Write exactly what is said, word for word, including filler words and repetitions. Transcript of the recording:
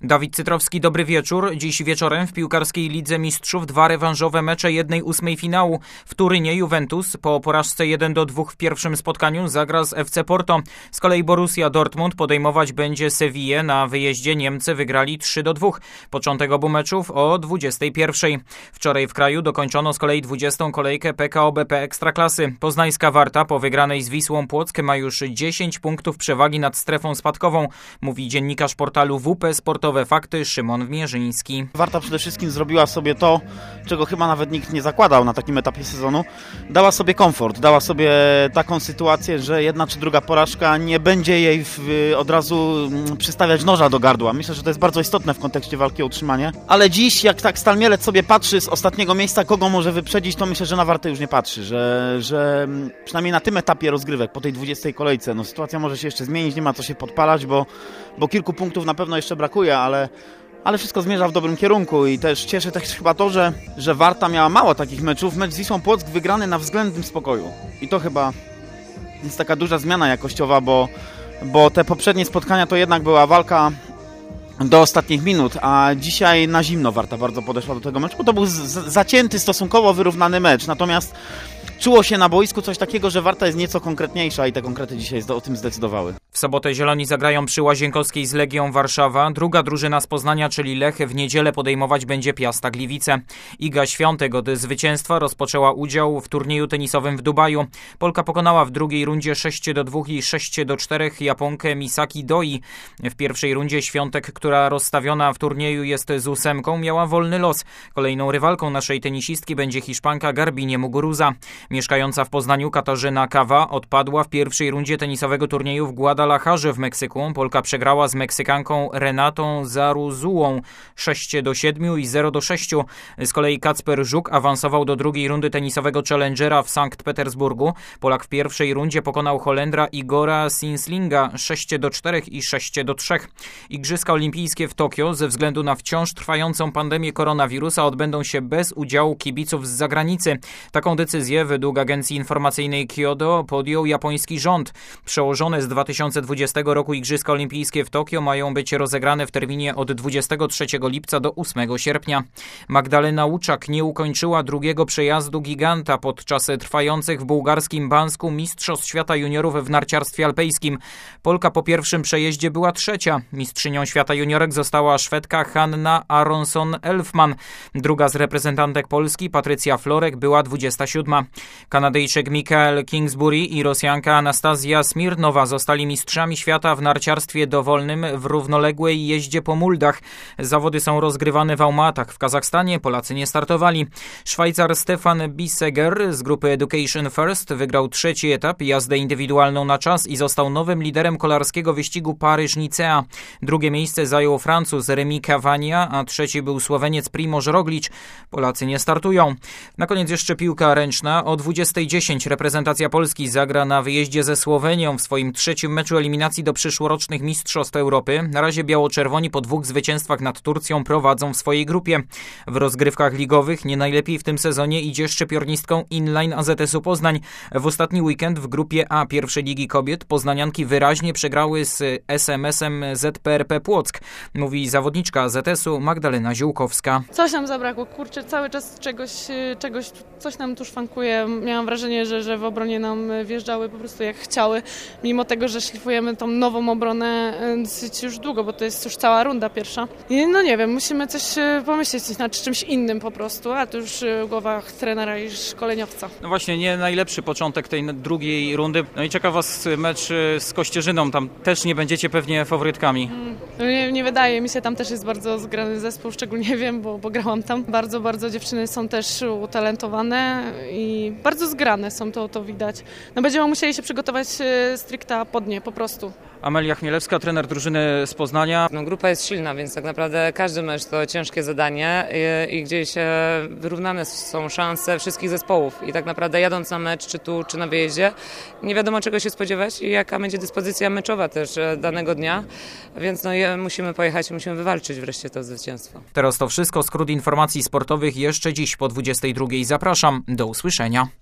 Dawid Cytrowski, dobry wieczór. Dziś wieczorem w piłkarskiej Lidze Mistrzów dwa rewanżowe mecze jednej ósmej finału. W Turynie Juventus po porażce jeden do dwóch w pierwszym spotkaniu zagra z F C Porto. Z kolei Borussia Dortmund podejmować będzie Sewillę. Na wyjeździe Niemcy wygrali trzy do dwóch. Początek obu meczów o dwudziestej pierwszej. Wczoraj w kraju dokończono z kolei dwudziestą kolejkę P K O B P Ekstraklasy. Poznańska Warta po wygranej z Wisłą Płock ma już dziesięć punktów przewagi nad strefą spadkową, mówi dziennikarz portalu W P Sportowe Fakty Szymon Mierzyński. Warta przede wszystkim zrobiła sobie to, czego chyba nawet nikt nie zakładał na takim etapie sezonu. Dała sobie komfort, dała sobie taką sytuację, że jedna czy druga porażka nie będzie jej w, od razu przystawiać noża do gardła. Myślę, że to jest bardzo istotne w kontekście walki o utrzymanie. Ale dziś, jak tak Stal Mielec sobie patrzy z ostatniego miejsca, kogo może wyprzedzić, to myślę, że na Wartę już nie patrzy, że, że przynajmniej na tym etapie rozgrywek, po tej dwudziestej kolejce, no sytuacja może się jeszcze zmienić, nie ma co się podpalać, bo, bo kilku punktów na pewno jeszcze brakuje, ale, ale wszystko zmierza w dobrym kierunku i też cieszy też chyba to, że, że Warta miała mało takich meczów. Mecz z Wisłą Płock wygrany na względnym spokoju i to chyba jest taka duża zmiana jakościowa, bo, bo te poprzednie spotkania to jednak była walka do ostatnich minut, a dzisiaj na zimno Warta bardzo podeszła do tego meczu, bo to był z- zacięty, stosunkowo wyrównany mecz, natomiast czuło się na boisku coś takiego, że Warta jest nieco konkretniejsza i te konkrety dzisiaj o tym zdecydowały. W sobotę Zieloni zagrają przy Łazienkowskiej z Legią Warszawa. Druga drużyna z Poznania, czyli Lech, w niedzielę podejmować będzie Piasta Gliwice. Iga Świątek od zwycięstwa rozpoczęła udział w turnieju tenisowym w Dubaju. Polka pokonała w drugiej rundzie sześć do dwóch i sześć do czterech Japonkę Misaki Doi. W pierwszej rundzie Świątek, która rozstawiona w turnieju jest z ósemką, miała wolny los. Kolejną rywalką naszej tenisistki będzie Hiszpanka Garbiñe Muguruza. Mieszkająca w Poznaniu Katarzyna Kawa odpadła w pierwszej rundzie tenisowego turnieju w Guadalajarze w Meksyku. Polka przegrała z Meksykanką Renatą Zaruzułą sześć do siedmiu i zero do sześciu. Z kolei Kacper Żuk awansował do drugiej rundy tenisowego Challengera w Sankt Petersburgu. Polak w pierwszej rundzie pokonał Holendra Igora Sinslinga sześć do czterech i sześć do trzech. Igrzyska olimpijskie w Tokio ze względu na wciąż trwającą pandemię koronawirusa odbędą się bez udziału kibiców z zagranicy. Taką decyzję według agencji informacyjnej Kyodo podjął japoński rząd. Przełożone z dwa tysiące dwudziestego roku Igrzyska Olimpijskie w Tokio mają być rozegrane w terminie od dwudziestego trzeciego lipca do ósmego sierpnia. Magdalena Łuczak nie ukończyła drugiego przejazdu giganta podczas trwających w bułgarskim Bansku Mistrzostw Świata Juniorów w narciarstwie alpejskim. Polka po pierwszym przejeździe była trzecia. Mistrzynią świata juniorek została Szwedka Hanna Aronson-Elfman. Druga z reprezentantek Polski, Patrycja Florek, była dwudziesta siódma. Kanadyjczyk Michael Kingsbury i Rosjanka Anastazja Smirnowa zostali mistrzami świata w narciarstwie dowolnym w równoległej jeździe po muldach. Zawody są rozgrywane w Almatach w Kazachstanie. Polacy nie startowali. Szwajcar Stefan Bisseger z grupy Education First wygrał trzeci etap, jazdę indywidualną na czas i został nowym liderem kolarskiego wyścigu Paryż-Nicea. Drugie miejsce zajął Francuz Remi Cavagna, a trzeci był Słoweniec Primož Roglič. Polacy nie startują. Na koniec jeszcze piłka ręczna. O dwudziestej dziesięć reprezentacja Polski zagra na wyjeździe ze Słowenią w swoim trzecim meczu eliminacji do przyszłorocznych Mistrzostw Europy. Na razie biało-czerwoni po dwóch zwycięstwach nad Turcją prowadzą w swojej grupie. W rozgrywkach ligowych nie najlepiej w tym sezonie idzie szczypiornistką inline A Z S-u Poznań. W ostatni weekend w grupie A pierwszej Ligi Kobiet poznanianki wyraźnie przegrały z S M S-em Z P R P Płock, mówi zawodniczka A Z S-u Magdalena Ziółkowska. Coś nam zabrakło, kurczę, cały czas czegoś, czegoś coś nam tu szwankuje. Miałam wrażenie, że, że w obronie nam wjeżdżały po prostu jak chciały, mimo tego, że szlifujemy tą nową obronę dosyć już długo, bo to jest już cała runda pierwsza. I no nie wiem, musimy coś pomyśleć coś nad czymś innym po prostu, a to już w głowach trenera i szkoleniowca. No właśnie, nie najlepszy początek tej drugiej rundy. No i czeka Was mecz z Kościerzyną, tam też nie będziecie pewnie faworytkami. No nie, nie wydaje mi się, tam też jest bardzo zgrany zespół, szczególnie wiem, bo, bo grałam tam. Bardzo, bardzo dziewczyny są też utalentowane i bardzo zgrane są, to, to widać. No będziemy musieli się przygotować stricte pod nie, po prostu. Amelia Chmielewska, trener drużyny z Poznania. No, grupa jest silna, więc tak naprawdę każdy mecz to ciężkie zadanie i, i gdzieś wyrównane są szanse wszystkich zespołów. I tak naprawdę jadąc na mecz, czy tu, czy na wyjeździe, nie wiadomo czego się spodziewać i jaka będzie dyspozycja meczowa też danego dnia. Więc no, musimy pojechać i musimy wywalczyć wreszcie to zwycięstwo. Teraz to wszystko. Skrót informacji sportowych jeszcze dziś po dwudziestej drugiej. Zapraszam. Do usłyszenia.